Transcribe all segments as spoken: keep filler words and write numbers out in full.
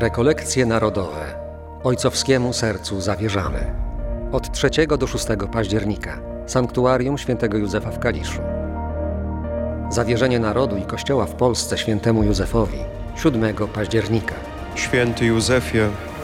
Rekolekcje narodowe Ojcowskiemu Sercu zawierzamy. Od trzeciego do szóstego października. Sanktuarium Świętego Józefa w Kaliszu. Zawierzenie narodu i Kościoła w Polsce Świętemu Józefowi siódmego października. Święty Józefie.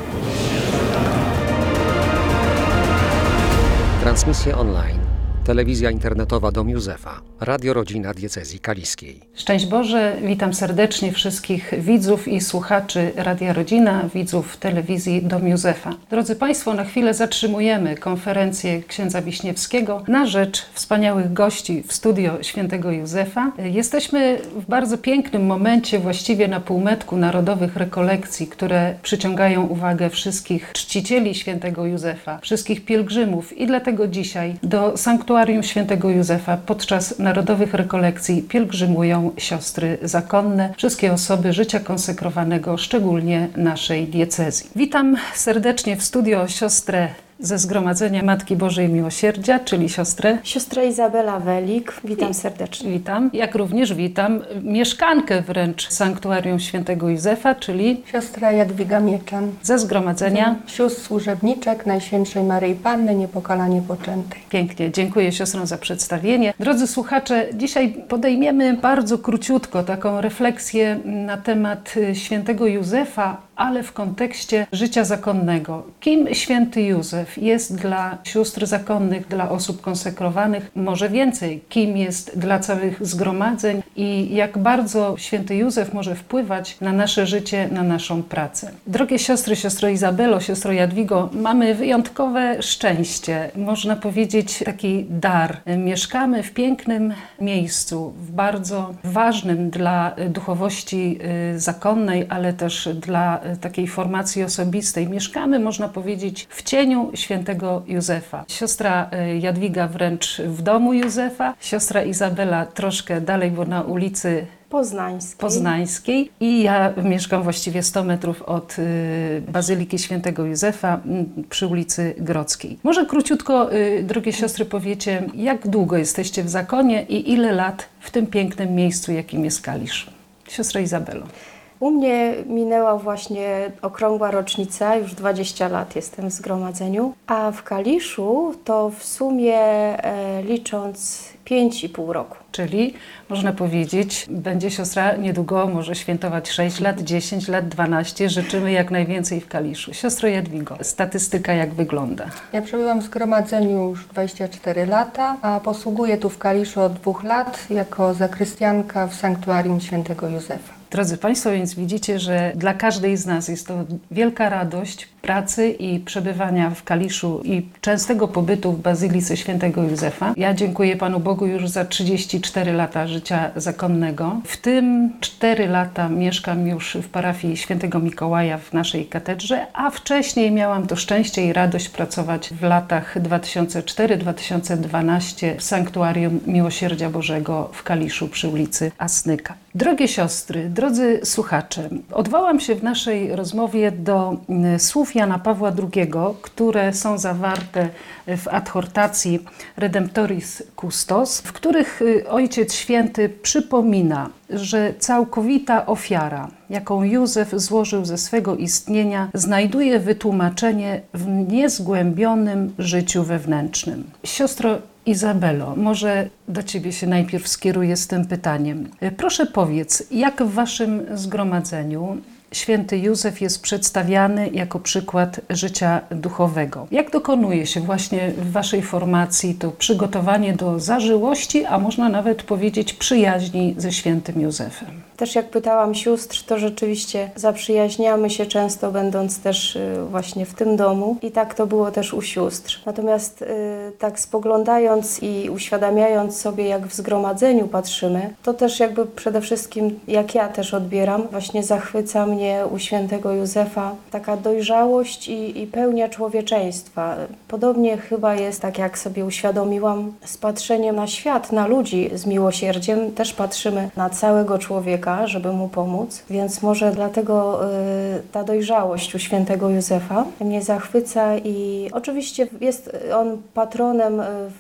Transmisje online. Telewizja internetowa Dom Józefa. Radio Rodzina Diecezji Kaliskiej. Szczęść Boże, witam serdecznie wszystkich widzów i słuchaczy Radia Rodzina, widzów telewizji Dom Józefa. Drodzy Państwo, na chwilę zatrzymujemy konferencję księdza Wiśniewskiego na rzecz wspaniałych gości w studio Świętego Józefa. Jesteśmy w bardzo pięknym momencie, właściwie na półmetku narodowych rekolekcji, które przyciągają uwagę wszystkich czcicieli Świętego Józefa, wszystkich pielgrzymów i dlatego dzisiaj do Sanktuarium Świętego Józefa podczas narodowych rekolekcji pielgrzymują siostry zakonne, wszystkie osoby życia konsekrowanego, szczególnie naszej diecezji. Witam serdecznie w studio siostrę ze Zgromadzenia Matki Bożej Miłosierdzia, czyli siostrę... Siostra Izabela Welik, witam serdecznie. Witam, jak również witam mieszkankę wręcz Sanktuarium Świętego Józefa, czyli... Siostra Jadwiga Mieczan. Ze Zgromadzenia... Sióstr służebniczek Najświętszej Maryi Panny Niepokalanie Poczętej. Pięknie, dziękuję siostrom za przedstawienie. Drodzy słuchacze, dzisiaj podejmiemy bardzo króciutko taką refleksję na temat Świętego Józefa, ale w kontekście życia zakonnego. Kim Święty Józef jest dla sióstr zakonnych, dla osób konsekrowanych? Może więcej, kim jest dla całych zgromadzeń i jak bardzo Święty Józef może wpływać na nasze życie, na naszą pracę. Drogie siostry, siostro Izabelo, siostro Jadwigo, mamy wyjątkowe szczęście, można powiedzieć taki dar. Mieszkamy w pięknym miejscu, w bardzo ważnym dla duchowości zakonnej, ale też dla takiej formacji osobistej. Mieszkamy, można powiedzieć, w cieniu Świętego Józefa. Siostra Jadwiga wręcz w domu Józefa, siostra Izabela troszkę dalej, bo na ulicy Poznańskiej. Poznańskiej i ja mieszkam właściwie sto metrów od y, Bazyliki Świętego Józefa y, przy ulicy Grodzkiej. Może króciutko, y, drogie siostry, powiecie, jak długo jesteście w zakonie i ile lat w tym pięknym miejscu, jakim jest Kalisz? Siostra Izabelo. U mnie minęła właśnie okrągła rocznica, już dwadzieścia lat jestem w zgromadzeniu, a w Kaliszu to w sumie e, licząc pięć i pół roku. Czyli można powiedzieć, będzie siostra niedługo może świętować sześć lat, dziesięć lat, dwanaście. Życzymy jak najwięcej w Kaliszu. Siostro Jadwigo, statystyka jak wygląda? Ja przebyłam w zgromadzeniu już dwadzieścia cztery lata, a posługuję tu w Kaliszu od dwóch lat jako zakrystianka w Sanktuarium Świętego Józefa. Drodzy Państwo, więc widzicie, że dla każdej z nas jest to wielka radość pracy i przebywania w Kaliszu i częstego pobytu w Bazylice Świętego Józefa. Ja dziękuję Panu Bogu już za trzydzieści cztery lata życia zakonnego. W tym cztery lata mieszkam już w parafii Świętego Mikołaja w naszej katedrze, a wcześniej miałam to szczęście i radość pracować w latach dwa tysiące czwarty do dwa tysiące dwunastego w Sanktuarium Miłosierdzia Bożego w Kaliszu przy ulicy Asnyka. Drogie siostry, drodzy słuchacze, odwołam się w naszej rozmowie do słów Jana Pawła drugiego, które są zawarte w adhortacji Redemptoris Custos, w których Ojciec Święty przypomina, że całkowita ofiara, jaką Józef złożył ze swego istnienia, znajduje wytłumaczenie w niezgłębionym życiu wewnętrznym. Siostro Izabelo, może do Ciebie się najpierw skieruję z tym pytaniem. Proszę powiedz, jak w Waszym zgromadzeniu Święty Józef jest przedstawiany jako przykład życia duchowego? Jak dokonuje się właśnie w Waszej formacji to przygotowanie do zażyłości, a można nawet powiedzieć przyjaźni ze Świętym Józefem? Też jak pytałam sióstr, to rzeczywiście zaprzyjaźniamy się często, będąc też właśnie w tym domu i tak to było też u sióstr. Natomiast tak spoglądając i uświadamiając sobie, jak w zgromadzeniu patrzymy, to też jakby przede wszystkim, jak ja też odbieram, właśnie zachwyca mnie u Świętego Józefa taka dojrzałość i, i pełnia człowieczeństwa. Podobnie chyba jest, tak jak sobie uświadomiłam, z patrzeniem na świat, na ludzi z miłosierdziem, też patrzymy na całego człowieka, żeby mu pomóc, więc może dlatego y, ta dojrzałość u Świętego Józefa mnie zachwyca i oczywiście jest on patronem y,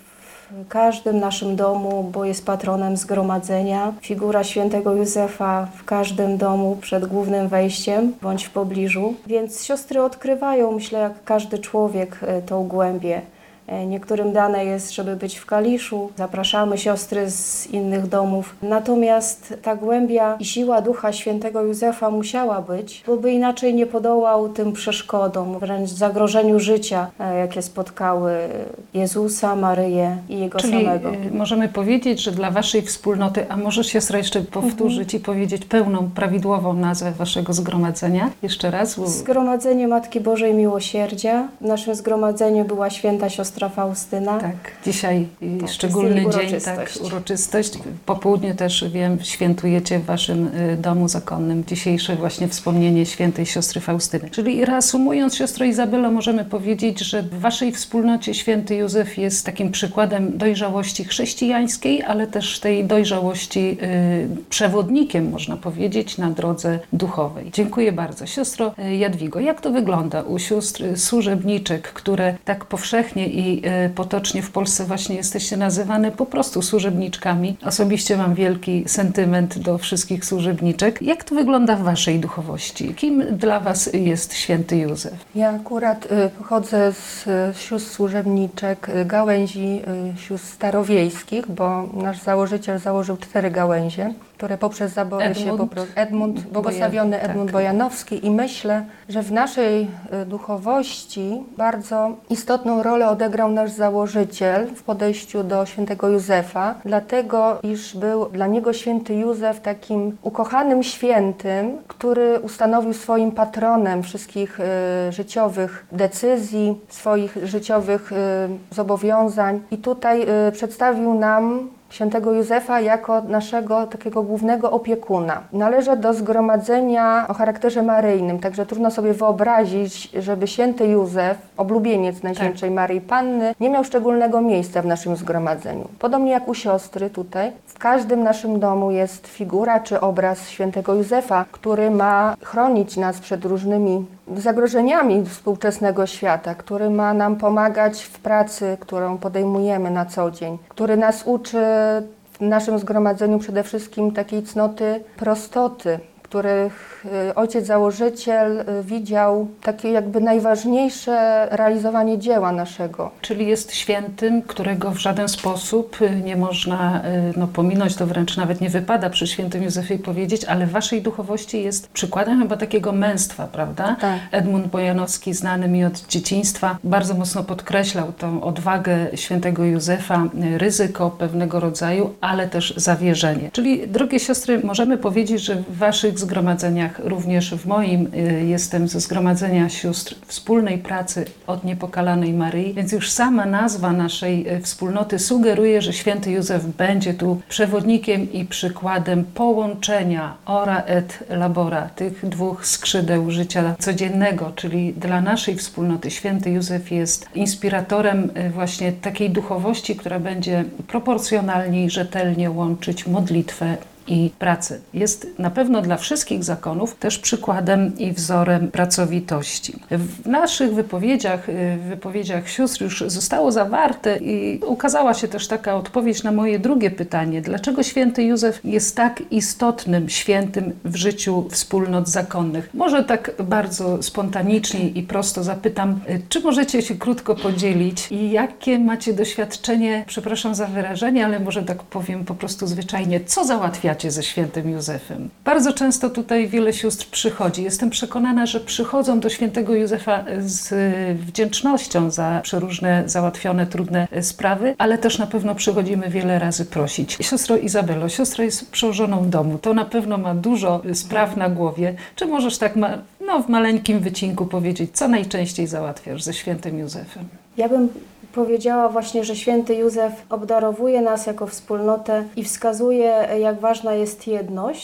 w każdym naszym domu, bo jest patronem zgromadzenia. Figura świętego Józefa w każdym domu przed głównym wejściem bądź w pobliżu. Więc siostry odkrywają, myślę, jak każdy człowiek, tą głębię. Niektórym dane jest, żeby być w Kaliszu. Zapraszamy siostry z innych domów. Natomiast ta głębia i siła Ducha Świętego Józefa musiała być, bo by inaczej nie podołał tym przeszkodom, wręcz zagrożeniu życia, jakie spotkały Jezusa, Maryję i Jego Czyli samego. możemy powiedzieć, że dla waszej wspólnoty, a może siostra jeszcze powtórzyć mhm. i powiedzieć pełną, prawidłową nazwę waszego zgromadzenia? Jeszcze raz. Bo... Zgromadzenie Matki Bożej Miłosierdzia. W naszym zgromadzeniu była święta siostra Faustyna. Tak, dzisiaj tak, szczególny dzień, uroczystość. tak, uroczystość. Po południu też wiem, świętujecie w waszym domu zakonnym dzisiejsze właśnie wspomnienie świętej siostry Faustyny. Czyli reasumując, siostro Izabelo, możemy powiedzieć, że w waszej wspólnocie święty Józef jest takim przykładem dojrzałości chrześcijańskiej, ale też tej dojrzałości y, przewodnikiem, można powiedzieć, na drodze duchowej. Dziękuję bardzo. Siostro Jadwigo, jak to wygląda u sióstr służebniczek, które tak powszechnie i potocznie w Polsce właśnie jesteście nazywane po prostu służebniczkami. Osobiście mam wielki sentyment do wszystkich służebniczek. Jak to wygląda w waszej duchowości? Kim dla was jest święty Józef? Ja akurat pochodzę z sióstr służebniczek gałęzi sióstr starowiejskich, bo nasz założyciel założył cztery gałęzie, które poprzez zabory Edmund, się po prostu... Edmund, błogosławiony Bojan, Edmund tak. Bojanowski i myślę, że w naszej duchowości bardzo istotną rolę odegrał nasz założyciel w podejściu do świętego Józefa, dlatego iż był dla niego święty Józef takim ukochanym świętym, który ustanowił swoim patronem wszystkich y, życiowych decyzji, swoich życiowych y, zobowiązań i tutaj y, przedstawił nam świętego Józefa jako naszego takiego głównego opiekuna. Należy do zgromadzenia o charakterze maryjnym, także trudno sobie wyobrazić, żeby święty Józef, oblubieniec Najświętszej tak. Maryi Panny, nie miał szczególnego miejsca w naszym zgromadzeniu. Podobnie jak u siostry tutaj, w każdym naszym domu jest figura czy obraz świętego Józefa, który ma chronić nas przed różnymi zagrożeniami współczesnego świata, który ma nam pomagać w pracy, którą podejmujemy na co dzień, który nas uczy w naszym zgromadzeniu przede wszystkim takiej cnoty prostoty, których ojciec założyciel widział takie jakby najważniejsze realizowanie dzieła naszego. Czyli jest świętym, którego w żaden sposób nie można no, pominąć, to wręcz nawet nie wypada przy świętym Józefie powiedzieć, ale w waszej duchowości jest przykładem chyba takiego męstwa, prawda? Tak. Edmund Bojanowski, znany mi od dzieciństwa, bardzo mocno podkreślał tą odwagę świętego Józefa, ryzyko pewnego rodzaju, ale też zawierzenie. Czyli, drogie siostry, możemy powiedzieć, że w waszych zgromadzeniach, również w moim, jestem ze zgromadzenia sióstr wspólnej pracy od Niepokalanej Maryi, więc już sama nazwa naszej wspólnoty sugeruje, że święty Józef będzie tu przewodnikiem i przykładem połączenia ora et labora, tych dwóch skrzydeł życia codziennego, czyli dla naszej wspólnoty święty Józef jest inspiratorem właśnie takiej duchowości, która będzie proporcjonalnie i rzetelnie łączyć modlitwę i pracy. Jest na pewno dla wszystkich zakonów też przykładem i wzorem pracowitości. W naszych wypowiedziach, w wypowiedziach sióstr już zostało zawarte i ukazała się też taka odpowiedź na moje drugie pytanie. Dlaczego święty Józef jest tak istotnym świętym w życiu wspólnot zakonnych? Może tak bardzo spontanicznie i prosto zapytam, czy możecie się krótko podzielić i jakie macie doświadczenie, przepraszam za wyrażenie, ale może tak powiem po prostu zwyczajnie, co załatwiacie ze świętym Józefem? Bardzo często tutaj wiele sióstr przychodzi. Jestem przekonana, że przychodzą do świętego Józefa z wdzięcznością za przeróżne załatwione, trudne sprawy, ale też na pewno przychodzimy wiele razy prosić. Siostro Izabelo, siostra jest przełożoną domu, to na pewno ma dużo spraw na głowie. Czy możesz tak ma, no, w maleńkim wycinku powiedzieć, co najczęściej załatwiasz ze świętym Józefem? Ja bym powiedziała właśnie, że święty Józef obdarowuje nas jako wspólnotę i wskazuje, jak ważna jest jedność.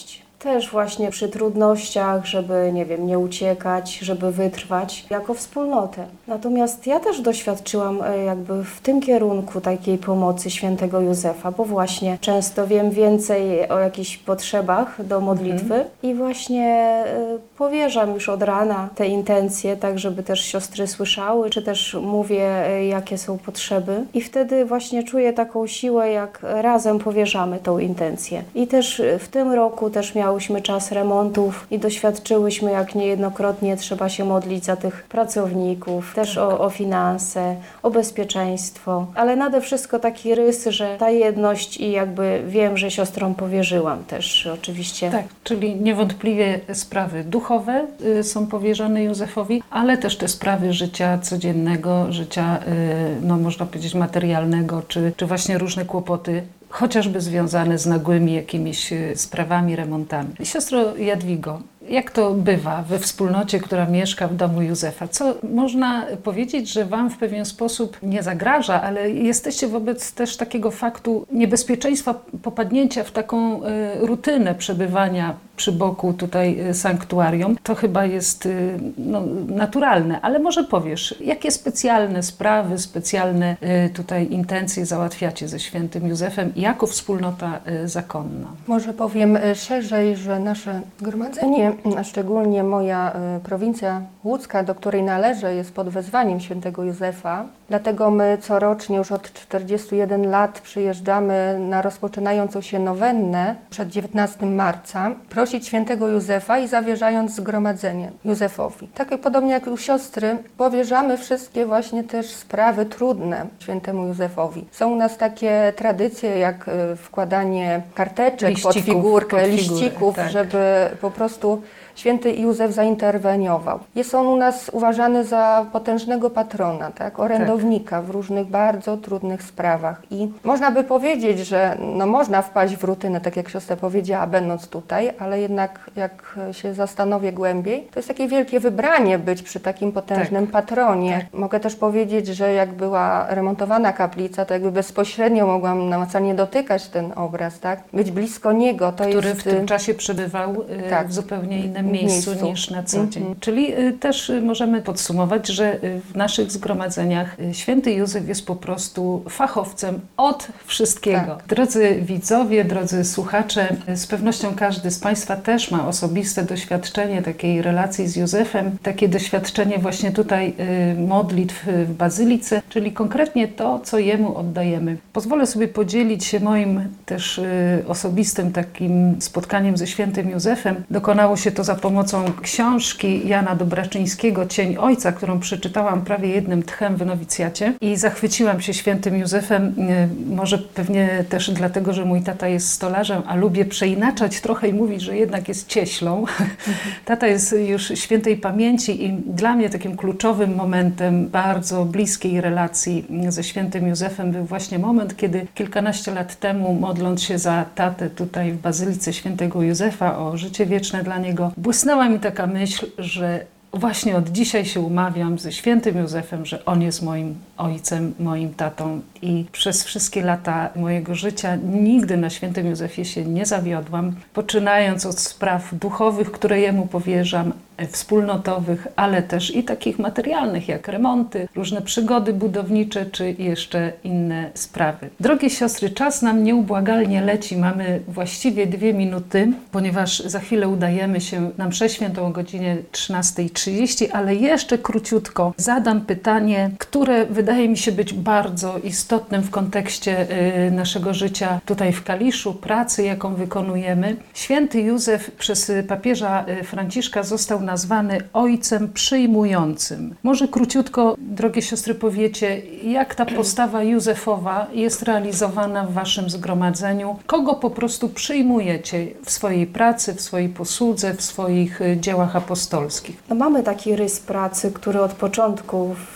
też właśnie przy trudnościach, żeby, nie wiem, nie uciekać, żeby wytrwać jako wspólnotę. Natomiast ja też doświadczyłam jakby w tym kierunku takiej pomocy świętego Józefa, bo właśnie często wiem więcej o jakichś potrzebach do modlitwy mhm. i właśnie powierzam już od rana te intencje, tak żeby też siostry słyszały, czy też mówię, jakie są potrzeby i wtedy właśnie czuję taką siłę, jak razem powierzamy tą intencję. I też w tym roku też miałyśmy czas remontów i doświadczyłyśmy, jak niejednokrotnie trzeba się modlić za tych pracowników, też o, o finanse, o bezpieczeństwo, ale nade wszystko taki rys, że ta jedność i jakby wiem, że siostrom powierzyłam też oczywiście. Tak, czyli niewątpliwie sprawy duchowe y, są powierzone Józefowi, ale też te sprawy życia codziennego, życia, y, no można powiedzieć materialnego, czy, czy właśnie różne kłopoty, chociażby związane z nagłymi jakimiś sprawami, remontami. Siostro Jadwigo, jak to bywa we wspólnocie, która mieszka w domu Józefa? Co można powiedzieć, że Wam w pewien sposób nie zagraża, ale jesteście wobec też takiego faktu niebezpieczeństwa popadnięcia w taką y, rutynę przebywania przy boku tutaj sanktuarium. To chyba jest y, no, naturalne, ale może powiesz, jakie specjalne sprawy, specjalne y, tutaj intencje załatwiacie ze świętym Józefem jako wspólnota y, zakonna? Może powiem szerzej, że nasze zgromadzenie, a szczególnie moja y, prowincja łódzka, do której należę, jest pod wezwaniem świętego Józefa. Dlatego my corocznie już od czterdziestu jeden lat przyjeżdżamy na rozpoczynającą się nowennę przed dziewiętnastego marca, prosić świętego Józefa i zawierzając zgromadzenie Józefowi. Tak podobnie jak u siostry, powierzamy wszystkie właśnie też sprawy trudne świętemu Józefowi. Są u nas takie tradycje jak y, wkładanie karteczek liścików, pod figurkę, pod liścików, tak. żeby po prostu święty Józef zainterweniował. Jest on u nas uważany za potężnego patrona, tak? orędownika tak. w różnych bardzo trudnych sprawach. I można by powiedzieć, że no można wpaść w rutynę, tak jak siostra powiedziała, będąc tutaj, ale jednak jak się zastanowię głębiej, to jest takie wielkie wybranie być przy takim potężnym tak. patronie. Tak. Mogę też powiedzieć, że jak była remontowana kaplica, to jakby bezpośrednio mogłam namacalnie dotykać ten obraz, tak? Być blisko niego. To Który jest, w tym czasie przebywał tak. w zupełnie innym miejscu, miejscu niż na co dzień. Mm-hmm. Czyli y, też y, możemy podsumować, że y, w naszych zgromadzeniach y, święty Józef jest po prostu fachowcem od wszystkiego. Tak. Drodzy widzowie, drodzy słuchacze, y, z pewnością każdy z Państwa też ma osobiste doświadczenie takiej relacji z Józefem, takie doświadczenie właśnie tutaj y, modlitw w Bazylice, czyli konkretnie to, co Jemu oddajemy. Pozwolę sobie podzielić się moim też y, osobistym takim spotkaniem ze świętym Józefem. Dokonało się to za pomocą książki Jana Dobraczyńskiego Cień Ojca, którą przeczytałam prawie jednym tchem w nowicjacie i zachwyciłam się świętym Józefem, może pewnie też dlatego, że mój tata jest stolarzem, a lubię przeinaczać trochę i mówić, że jednak jest cieślą. Tata jest już świętej pamięci i dla mnie takim kluczowym momentem bardzo bliskiej relacji ze świętym Józefem był właśnie moment, kiedy kilkanaście lat temu, modląc się za tatę tutaj w Bazylice Świętego Józefa o życie wieczne dla niego, błysnęła mi taka myśl, że właśnie od dzisiaj się umawiam ze świętym Józefem, że on jest moim ojcem, moim tatą i przez wszystkie lata mojego życia nigdy na świętym Józefie się nie zawiodłam, poczynając od spraw duchowych, które jemu powierzam, wspólnotowych, ale też i takich materialnych, jak remonty, różne przygody budownicze, czy jeszcze inne sprawy. Drogie siostry, czas nam nieubłagalnie leci. Mamy właściwie dwie minuty, ponieważ za chwilę udajemy się na mszę świętą o godzinie trzynasta trzydzieści, ale jeszcze króciutko zadam pytanie, które wydaje mi się być bardzo istotnym w kontekście y, naszego życia tutaj w Kaliszu, pracy, jaką wykonujemy. Święty Józef przez papieża Franciszka został nazwany ojcem przyjmującym. Może króciutko, drogie siostry, powiecie, jak ta postawa Józefowa jest realizowana w waszym zgromadzeniu? Kogo po prostu przyjmujecie w swojej pracy, w swojej posłudze, w swoich dziełach apostolskich? No mamy taki rys pracy, który od początku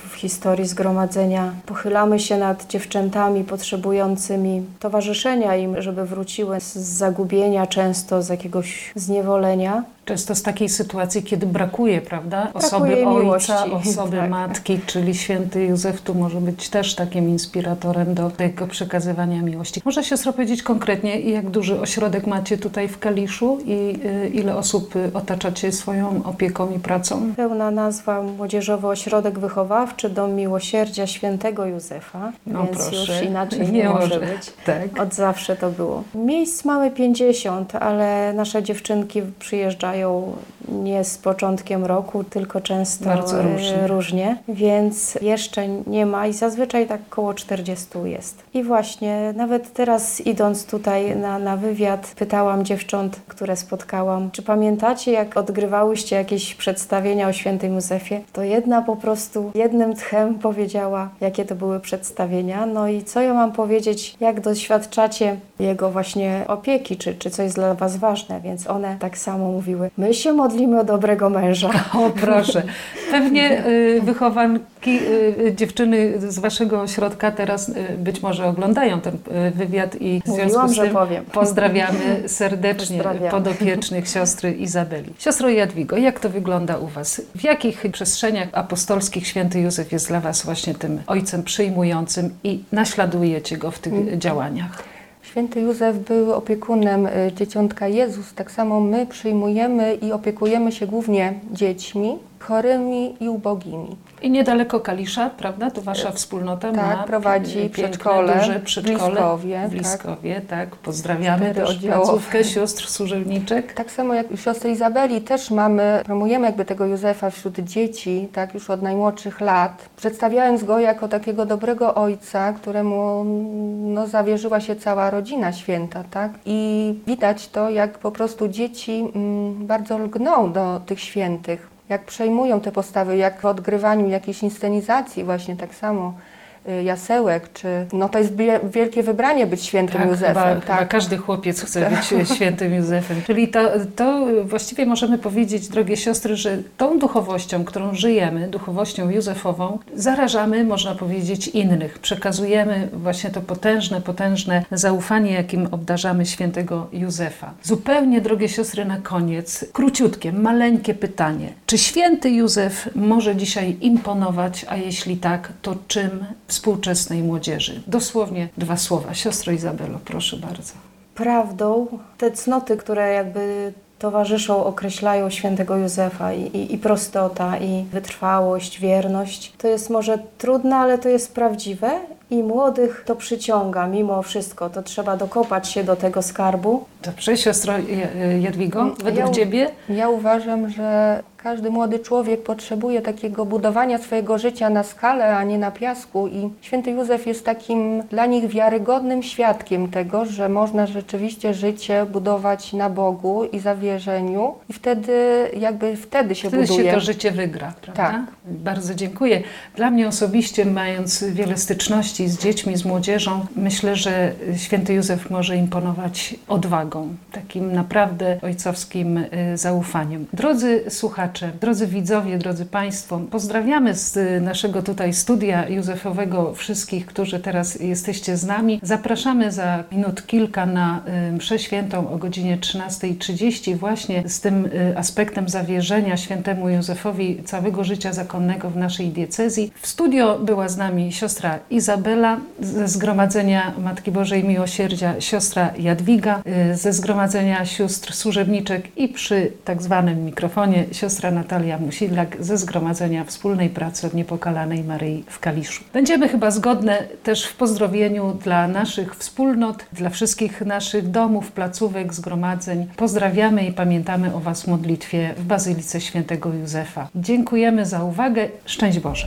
w historii zgromadzenia. Pochylamy się nad dziewczętami potrzebującymi towarzyszenia im, żeby wróciły z zagubienia, często z jakiegoś zniewolenia. Często z takiej sytuacji, kiedy brakuje, prawda? Osoby Brakuje ojca, miłości. osoby Tak. matki, czyli święty Józef tu może być też takim inspiratorem do tego przekazywania miłości. Może siostro powiedzieć konkretnie, jak duży ośrodek macie tutaj w Kaliszu i y, ile osób y, otaczacie swoją opieką i pracą? Pełna nazwa Młodzieżowy Ośrodek Wychowawczy Dom Miłosierdzia Świętego Józefa, No więc proszę. już inaczej nie, Nie może może. być. Tak. Od zawsze to było. Miejsc mamy pięćdziesiąt, ale nasze dziewczynki przyjeżdżają nie z początkiem roku, tylko często Bardzo różnie. różnie, więc jeszcze nie ma i zazwyczaj tak koło czterdziestu jest. I właśnie nawet teraz idąc tutaj na, na wywiad, pytałam dziewcząt, które spotkałam, czy pamiętacie, jak odgrywałyście jakieś przedstawienia o świętym Józefie? To jedna po prostu jednym tchem powiedziała, jakie to były przedstawienia. No i co ja mam powiedzieć, jak doświadczacie jego właśnie opieki, czy, czy coś jest dla was ważne, więc one tak samo mówiły, my się modlimy o dobrego męża. O proszę. Pewnie y, wychowanki, y, dziewczyny z waszego ośrodka teraz y, być może oglądają ten y, wywiad i w Mówiłam, związku z że tym powiem. pozdrawiamy serdecznie Pozdrawiamy. podopiecznych siostry Izabeli. Siostro Jadwigo, jak to wygląda u was? W jakich przestrzeniach apostolskich święty Józef jest dla was właśnie tym ojcem przyjmującym i naśladujecie go w tych Mhm. działaniach? Święty Józef był opiekunem y, dzieciątka Jezus. Tak samo my przyjmujemy i opiekujemy się głównie dziećmi chorymi i ubogimi. I niedaleko Kalisza, prawda? To wasza wspólnota Tak, ma prowadzi piękne, przedszkole duże przedszkole w Bliskowie, w Bliskowie, tak. Pozdrawiamy Cztery też oddziałowe. placówkę sióstr służebniczek. Tak samo jak u siostry Izabeli też mamy, promujemy jakby tego Józefa wśród dzieci, tak już od najmłodszych lat, przedstawiając go jako takiego dobrego ojca, któremu no, zawierzyła się cała rodzina święta, tak? I widać to, jak po prostu dzieci mm, bardzo lgną do tych świętych, jak przejmują te postawy, jak w odgrywaniu jakiejś inscenizacji właśnie tak samo y, jasełek, czy no to jest bie- wielkie wybranie być świętym Tak, Józefem. chyba, tak. chyba każdy chłopiec chce być świętym Józefem. Czyli to, to właściwie możemy powiedzieć, drogie siostry, że tą duchowością, którą żyjemy, duchowością józefową, zarażamy, można powiedzieć, innych. Przekazujemy właśnie to potężne, potężne zaufanie, jakim obdarzamy świętego Józefa. Zupełnie, drogie siostry, na koniec, króciutkie, maleńkie pytanie. Czy święty Józef może dzisiaj imponować, a jeśli tak, to czym współczesnej młodzieży? Dosłownie dwa słowa. Siostro Izabelo, proszę bardzo. Prawdą te cnoty, które jakby towarzyszą, określają świętego Józefa i, i, i prostota, i wytrwałość, wierność. To jest może trudne, ale to jest prawdziwe i młodych to przyciąga mimo wszystko. To trzeba dokopać się do tego skarbu. Dobrze, siostro Jadwigo, według Ja u- Ciebie? Ja uważam, że każdy młody człowiek potrzebuje takiego budowania swojego życia na skalę, a nie na piasku i święty Józef jest takim dla nich wiarygodnym świadkiem tego, że można rzeczywiście życie budować na Bogu i zawierzeniu i wtedy jakby wtedy się Wtedy buduje. się to życie wygra, prawda? Tak. Bardzo dziękuję. Dla mnie osobiście, mając wiele styczności z dziećmi, z młodzieżą, myślę, że święty Józef może imponować odwagą, takim naprawdę ojcowskim y, zaufaniem. Drodzy słuchacze, drodzy widzowie, drodzy Państwo, pozdrawiamy z y, naszego tutaj studia józefowego wszystkich, którzy teraz jesteście z nami. Zapraszamy za minut kilka na y, mszę świętą o godzinie trzynastej trzydzieści właśnie z tym y, aspektem zawierzenia świętemu Józefowi całego życia zakonnego w naszej diecezji. W studio była z nami siostra Izabela, ze Zgromadzenia Matki Bożej Miłosierdzia siostra Jadwiga, y, ze Zgromadzenia Sióstr Służebniczek i przy tak zwanym mikrofonie siostra Natalia Musidlak ze Zgromadzenia Wspólnej Pracy od Niepokalanej Maryi w Kaliszu. Będziemy chyba zgodne też w pozdrowieniu dla naszych wspólnot, dla wszystkich naszych domów, placówek, zgromadzeń. Pozdrawiamy i pamiętamy o Was w modlitwie w Bazylice Świętego Józefa. Dziękujemy za uwagę. Szczęść Boże!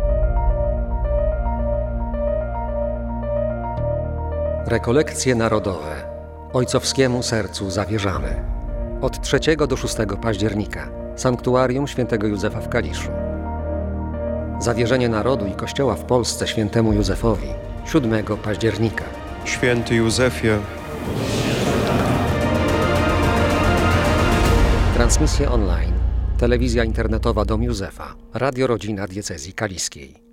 Rekolekcje narodowe Ojcowskiemu Sercu zawierzamy. Od trzeciego do szóstego października. Sanktuarium Świętego Józefa w Kaliszu. Zawierzenie narodu i Kościoła w Polsce Świętemu Józefowi siódmego października. Święty Józefie, Transmisje online. Telewizja internetowa Dom Józefa. Radio Rodzina Diecezji Kaliskiej.